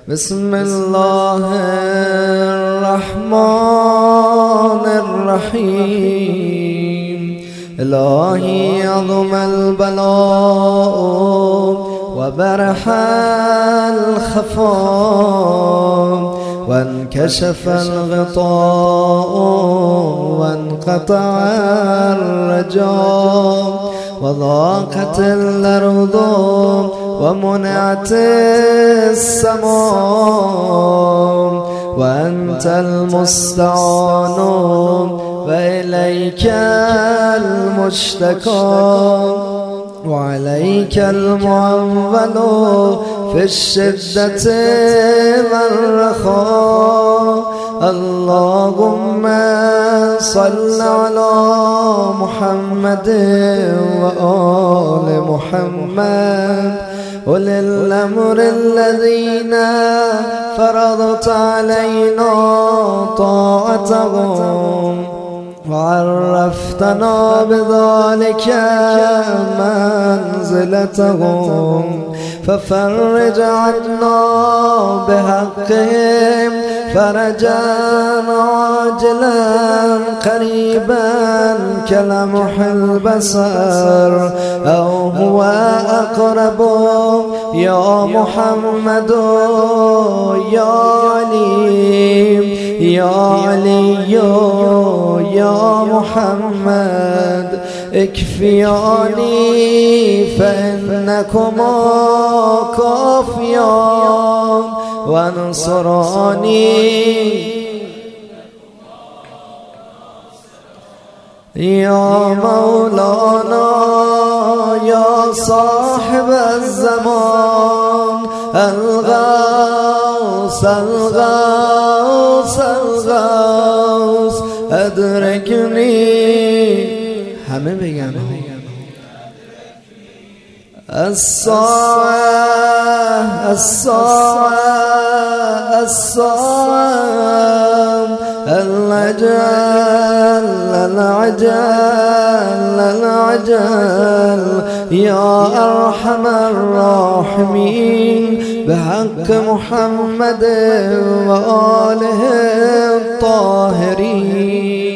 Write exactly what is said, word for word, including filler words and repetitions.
بسم الله الرحمن الرحيم. إلهي عظم البلاء وبرح الخفاء وانكشف الغطاء وانقطع الرجاء وضاقت الأرض ومنعت السماء وأنت المستعان وإليك المشتكى وعليك المعول في الشدة والرخاء. اللهم صل على محمد وآل محمد أولي الأمر الذين فرضت علينا طاعتهم وعرفتنا بذلك منزلتهم، ففرج عنا بحقهم فرجا عاجلا قريبا كلمح البصر أو هو أقرب. يا محمد يا علي يا علي يا محمد اكفياني فإنكما كافيان وانصراني يا مولانا يا صاحب الزمان الغوث الغوث الغوث أدركني. همه بگم الساعة الساعة الساعة العجل العجل العجل يا أرحم الراحمين بحق محمد وآله الطاهرين.